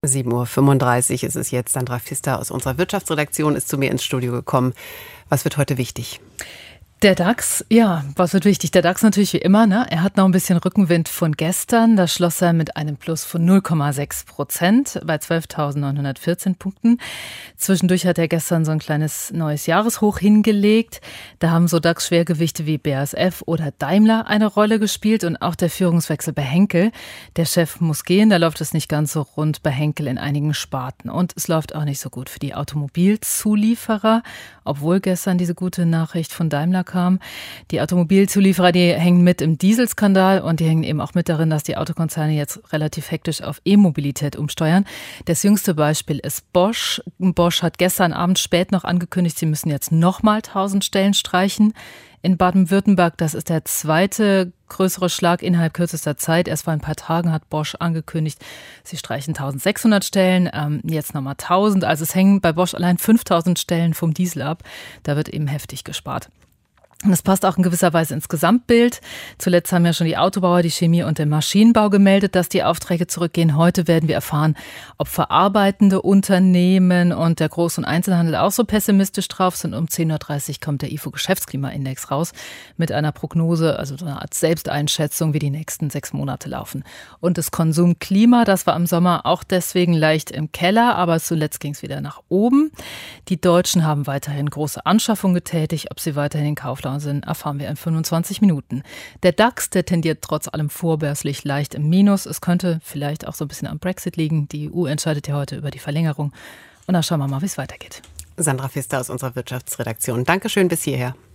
7:35 Uhr ist es jetzt. Sandra Pfister aus unserer Wirtschaftsredaktion ist zu mir ins Studio gekommen. Was wird heute wichtig? Der DAX, ja, was wird wichtig? Der DAX natürlich wie immer, ne? Er hat noch ein bisschen Rückenwind von gestern. Da schloss er mit einem Plus von 0,6% bei 12.914 Punkten. Zwischendurch hat er gestern so ein kleines neues Jahreshoch hingelegt. Da haben so DAX-Schwergewichte wie BASF oder Daimler eine Rolle gespielt und auch der Führungswechsel bei Henkel. Der Chef muss gehen, da läuft es nicht ganz so rund bei Henkel in einigen Sparten. Und es läuft auch nicht so gut für die Automobilzulieferer, obwohl gestern diese gute Nachricht von Daimler kam. Die Automobilzulieferer, die hängen mit im Dieselskandal und die hängen eben auch mit darin, dass die Autokonzerne jetzt relativ hektisch auf E-Mobilität umsteuern. Das jüngste Beispiel ist Bosch. Bosch hat gestern Abend spät noch angekündigt, sie müssen jetzt nochmal 1.000 Stellen streichen. In Baden-Württemberg, das ist der zweite größere Schlag innerhalb kürzester Zeit. Erst vor ein paar Tagen hat Bosch angekündigt, sie streichen 1.600 Stellen, jetzt nochmal 1.000. Also es hängen bei Bosch allein 5.000 Stellen vom Diesel ab. Da wird eben heftig gespart. Und das passt auch in gewisser Weise ins Gesamtbild. Zuletzt haben ja schon die Autobauer, die Chemie und der Maschinenbau gemeldet, dass die Aufträge zurückgehen. Heute werden wir erfahren, ob verarbeitende Unternehmen und der Groß- und Einzelhandel auch so pessimistisch drauf sind. Um 10.30 Uhr kommt der IFO-Geschäftsklimaindex raus mit einer Prognose, also so eine Art Selbsteinschätzung, wie die nächsten 6 Monate laufen. Und das Konsumklima, das war im Sommer auch deswegen leicht im Keller, aber zuletzt ging es wieder nach oben. Die Deutschen haben weiterhin große Anschaffungen getätigt. Ob sie weiterhin in Kauflaune sind, erfahren wir in 25 Minuten. Der DAX, der tendiert trotz allem vorbörslich leicht im Minus. Es könnte vielleicht auch so ein bisschen am Brexit liegen. Die EU entscheidet ja heute über die Verlängerung. Und dann schauen wir mal, wie es weitergeht. Sandra Pfister aus unserer Wirtschaftsredaktion. Dankeschön bis hierher.